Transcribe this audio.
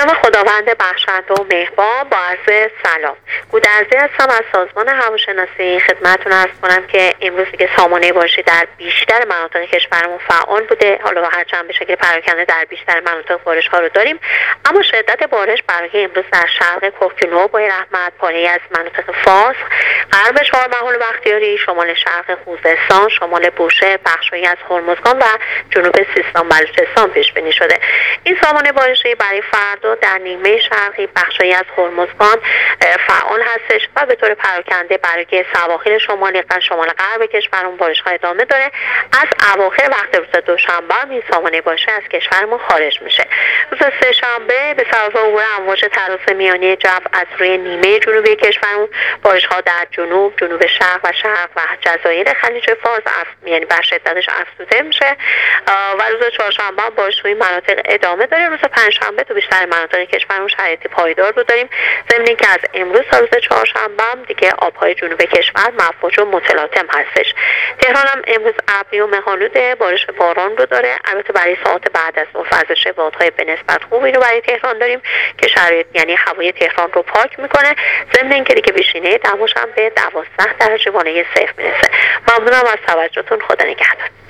به نام خداوند بخشنده و مهربان. با عرض سلام، گودرزی هستم از سازمان هواشناسی. خدمتتون عرض کنم که امروز دیگه سامانه بارشی در بیشتر مناطق کشورمون فعال بوده. حالا هرچند به شکل پراکنده در بیشتر مناطق بارش ها رو داریم، اما شدت بارش برای امروز در شرق کوهگیلو با رحمت، پایه‌ای از مناطق فارس، غرب چهارمحال بختیاری، شمال شرق خوزستان، شمال بوشهر، بخش‌هایی از هرمزگان و جنوب سیستان بلوچستان پیش بینی شده. این سامانه بارشی برای فردا در نیمه شرقی بخش‌هایی از هرمزگان فعال هستش و به طور پراکنده برای سواحل شمالی و شمال غرب کشورمون بارش‌ها ادامه داره. از اواخر وقت روز دوشنبه این سامانه بارشی از کشورمون خارج میشه. روز سه‌شنبه به سبب عبور امواج تراس میانی جو از روی نیمه جنوبی کشورمون بارش‌ها در جنوب شرق و جزایر خلیج فارس یعنی بر شدتش افزوده میشه و روز چهارشنبه بارش توی مناطق ادامه داره. روز پنجشنبه تو بیشتر مناطق کشورمون شرایط پایدار رو داریم، ضمن اینکه از امروز تا روز چهارشنبه دیگه آبهای جنوب کشور مفوج و متلاطم هستش. تهران هم امروز ابری و مه‌آلود بارش باران رو داره. البته برای ساعات بعد از وزش بادهای به نسبت خوبی رو برای تهران داریم که شرایط یعنی هوای تهران رو پاک میکنه، ضمن اینکه دیگه بیشینه دماش هم به 12 درجه وانه صفر میرسه. ممنونم از توجهتون. خدا نگهدار.